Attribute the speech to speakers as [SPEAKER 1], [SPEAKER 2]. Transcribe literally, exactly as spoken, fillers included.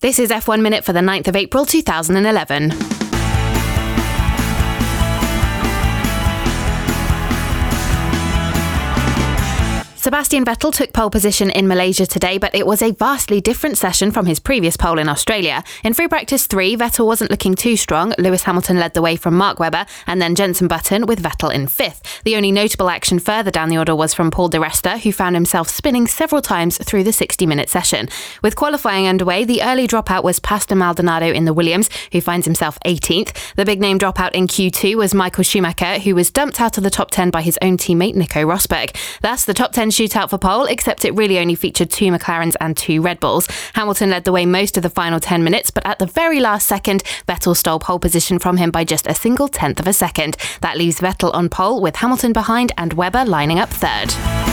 [SPEAKER 1] This is F one Minute for the ninth of April two thousand eleven. Sebastian Vettel took pole position in Malaysia today, but it was a vastly different session from his previous pole in Australia. In free practice three, Vettel wasn't looking too strong. Lewis Hamilton led the way from Mark Webber, and then Jenson Button with Vettel in fifth. The only notable action further down the order was from Paul di Resta, who found himself spinning several times through the sixty-minute session. With qualifying underway, the early dropout was Pastor Maldonado in the Williams, who finds himself eighteenth. The big-name dropout in Q two was Michael Schumacher, who was dumped out of the top ten by his own teammate Nico Rosberg. Thus, the top ten shootout for pole, except it really only featured two McLarens and two Red Bulls. Hamilton led the way most of the final ten minutes, but at the very last second, Vettel stole pole position from him by just a single tenth of a second. That leaves Vettel on pole, with Hamilton behind and Webber lining up third.